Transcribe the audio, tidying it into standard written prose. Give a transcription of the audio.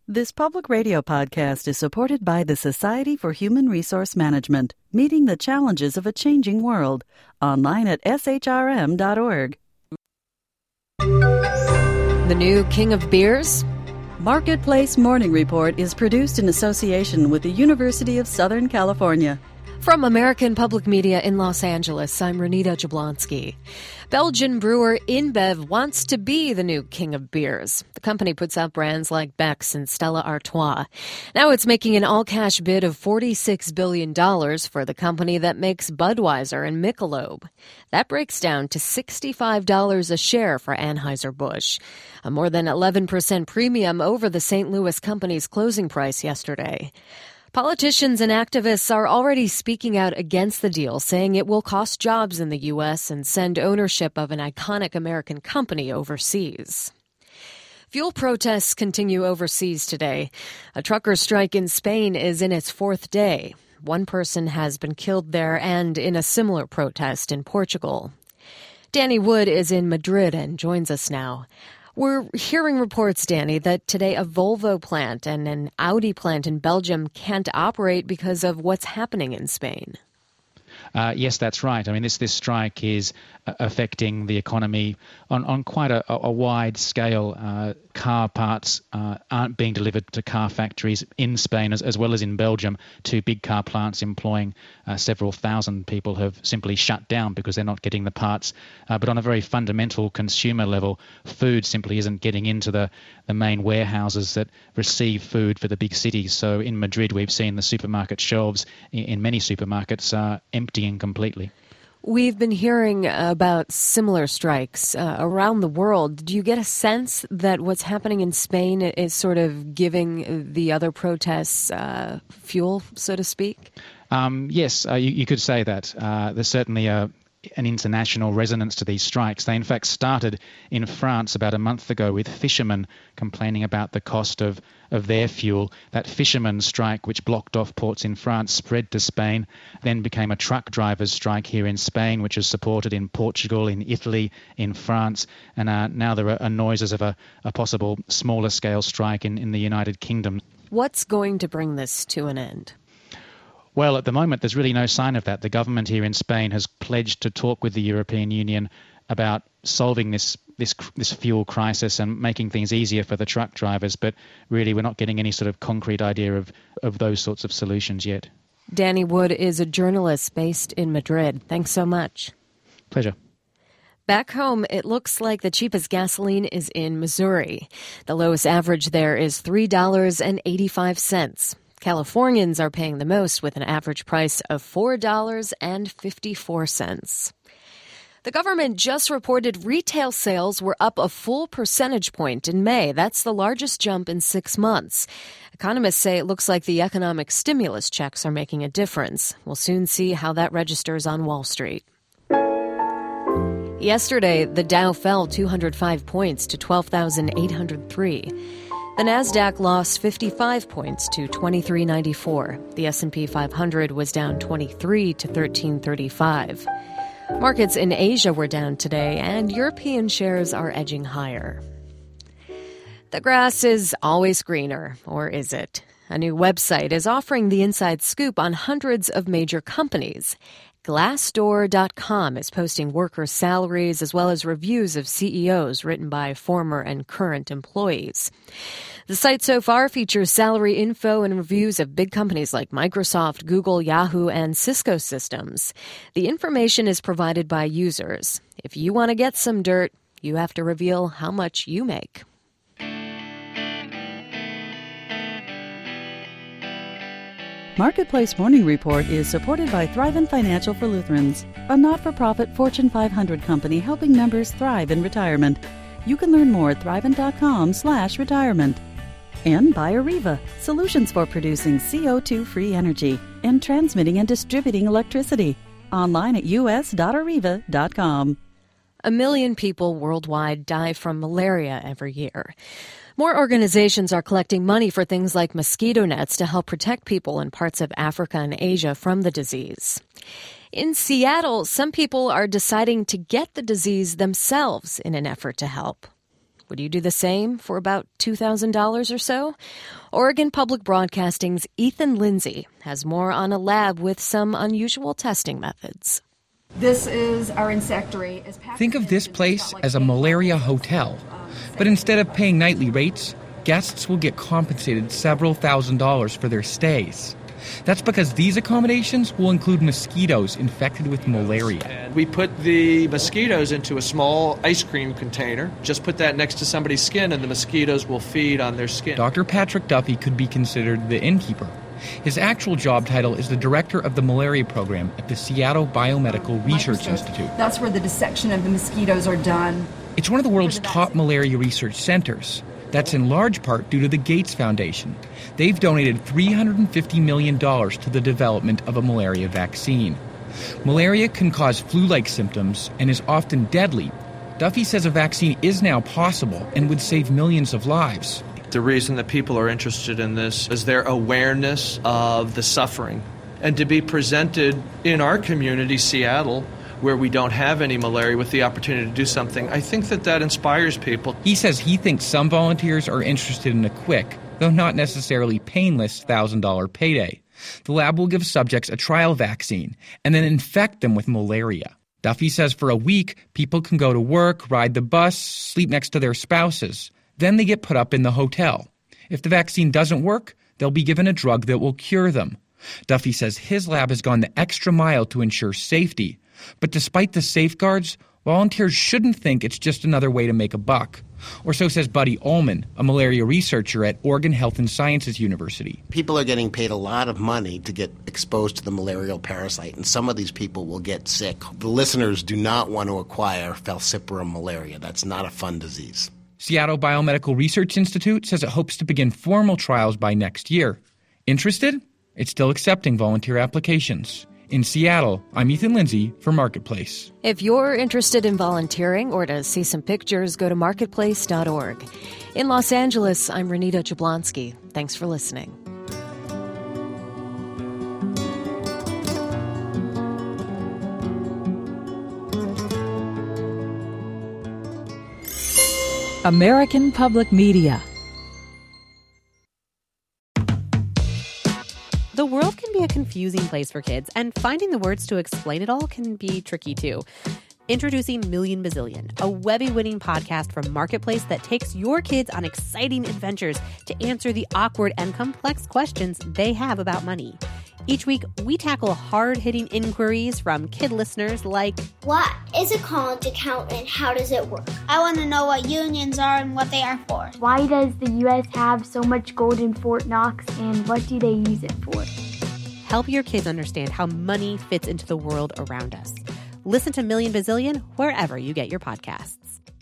This public radio podcast is supported by the Society for Human Resource Management, meeting the challenges of a changing world. Online at shrm.org. The new king of beers? Marketplace Morning Report is produced in association with the University of Southern California. From American Public Media in Los Angeles, I'm Renita Jablonski. Belgian brewer InBev wants to be the new king of beers. The company puts out brands like Beck's and Stella Artois. Now it's making an all-cash bid of $46 billion for the company that makes Budweiser and Michelob. That breaks down to $65 a share for Anheuser-Busch, a more than 11% premium over the St. Louis company's closing price yesterday. Politicians and activists are already speaking out against the deal, saying it will cost jobs in the U.S. and send ownership of an iconic American company overseas. Fuel protests continue overseas today. A trucker strike in Spain is in its fourth day. One person has been killed there and in a similar protest in Portugal. Danny Wood is in Madrid and joins us now. We're hearing reports, Danny, that today a Volvo plant and an Audi plant in Belgium can't operate because of what's happening in Spain. Yes, that's right. I mean, this strike is affecting the economy on quite a wide scale. Car parts aren't being delivered to car factories in Spain as well as in Belgium. Two big car plants employing several thousand people have simply shut down because they're not getting the parts. But on a very fundamental consumer level, food simply isn't getting into the main warehouses that receive food for the big cities. So in Madrid, we've seen the supermarket shelves in many supermarkets emptying completely. We've been hearing about similar strikes around the world. Do you get a sense that what's happening in Spain is sort of giving the other protests fuel, so to speak? Yes, you could say that. There's certainly an international resonance to these strikes. They in fact started in France about a month ago with fishermen complaining about the cost of their fuel. That fishermen strike, which blocked off ports in France, spread to Spain, then became a truck drivers strike here in Spain, which is supported in Portugal, in Italy, in France, and now there are noises of a possible smaller scale strike in the United Kingdom. What's going to bring this to an end? Well, at the moment, there's really no sign of that. The government here in Spain has pledged to talk with the European Union about solving this fuel crisis and making things easier for the truck drivers. But really, we're not getting any sort of concrete idea of those sorts of solutions yet. Danny Wood is a journalist based in Madrid. Thanks so much. Pleasure. Back home, it looks like the cheapest gasoline is in Missouri. The lowest average there is $3.85. Californians are paying the most with an average price of $4.54. The government just reported retail sales were up a full percentage point in May. That's the largest jump in 6 months. Economists say it looks like the economic stimulus checks are making a difference. We'll soon see how that registers on Wall Street. Yesterday, the Dow fell 205 points to 12,803. The Nasdaq lost 55 points to 2394. The S&P 500 was down 23 to 1335. Markets in Asia were down today, and European shares are edging higher. The grass is always greener, or is it? A new website is offering the inside scoop on hundreds of major companies. Glassdoor.com is posting workers' salaries as well as reviews of CEOs written by former and current employees. The site so far features salary info and reviews of big companies like Microsoft, Google, Yahoo, and Cisco Systems. The information is provided by users. If you want to get some dirt, you have to reveal how much you make. Marketplace Morning Report is supported by Thrivent Financial for Lutherans, a not-for-profit Fortune 500 company helping members thrive in retirement. You can learn more at thrivent.com/retirement. And by Areva, solutions for producing CO2-free energy and transmitting and distributing electricity. Online at us.areva.com. 1 million people worldwide die from malaria every year. More organizations are collecting money for things like mosquito nets to help protect people in parts of Africa and Asia from the disease. In Seattle, some people are deciding to get the disease themselves in an effort to help. Would you do the same for about $2,000 or so? Oregon Public Broadcasting's Ethan Lindsay has more on a lab with some unusual testing methods. This is our insectary. Think of this place as a malaria hotel. But instead of paying nightly rates, guests will get compensated several $1,000s for their stays. That's because these accommodations will include mosquitoes infected with malaria. And we put the mosquitoes into a small ice cream container. Just put that next to somebody's skin and the mosquitoes will feed on their skin. Dr. Patrick Duffy could be considered the innkeeper. His actual job title is the director of the malaria program at the Seattle Biomedical Research Institute. That's where the dissection of the mosquitoes are done. It's one of the world's top malaria research centers. That's in large part due to the Gates Foundation. They've donated $350 million to the development of a malaria vaccine. Malaria can cause flu-like symptoms and is often deadly. Duffy says a vaccine is now possible and would save millions of lives. The reason that people are interested in this is their awareness of the suffering. And to be presented in our community, Seattle, where we don't have any malaria, with the opportunity to do something, I think that inspires people. He says he thinks some volunteers are interested in a quick, though not necessarily painless, $1,000 payday. The lab will give subjects a trial vaccine and then infect them with malaria. Duffy says for a week, people can go to work, ride the bus, sleep next to their spouses. Then they get put up in the hotel. If the vaccine doesn't work, they'll be given a drug that will cure them. Duffy says his lab has gone the extra mile to ensure safety. But despite the safeguards, volunteers shouldn't think it's just another way to make a buck. Or so says Buddy Ullman, a malaria researcher at Oregon Health and Sciences University. People are getting paid a lot of money to get exposed to the malarial parasite, and some of these people will get sick. The listeners do not want to acquire falciparum malaria. That's not a fun disease. Seattle Biomedical Research Institute says it hopes to begin formal trials by next year. Interested? It's still accepting volunteer applications. In Seattle, I'm Ethan Lindsay for Marketplace. If you're interested in volunteering or to see some pictures, go to marketplace.org. In Los Angeles, I'm Renita Jablonski. Thanks for listening. American Public Media. The world can be a confusing place for kids, and finding the words to explain it all can be tricky too. Introducing Million Bazillion, a Webby-winning podcast from Marketplace that takes your kids on exciting adventures to answer the awkward and complex questions they have about money. Each week, we tackle hard-hitting inquiries from kid listeners like, what is a college account and how does it work? I want to know what unions are and what they are for. Why does the U.S. have so much gold in Fort Knox and what do they use it for? Help your kids understand how money fits into the world around us. Listen to Million Bazillion wherever you get your podcasts.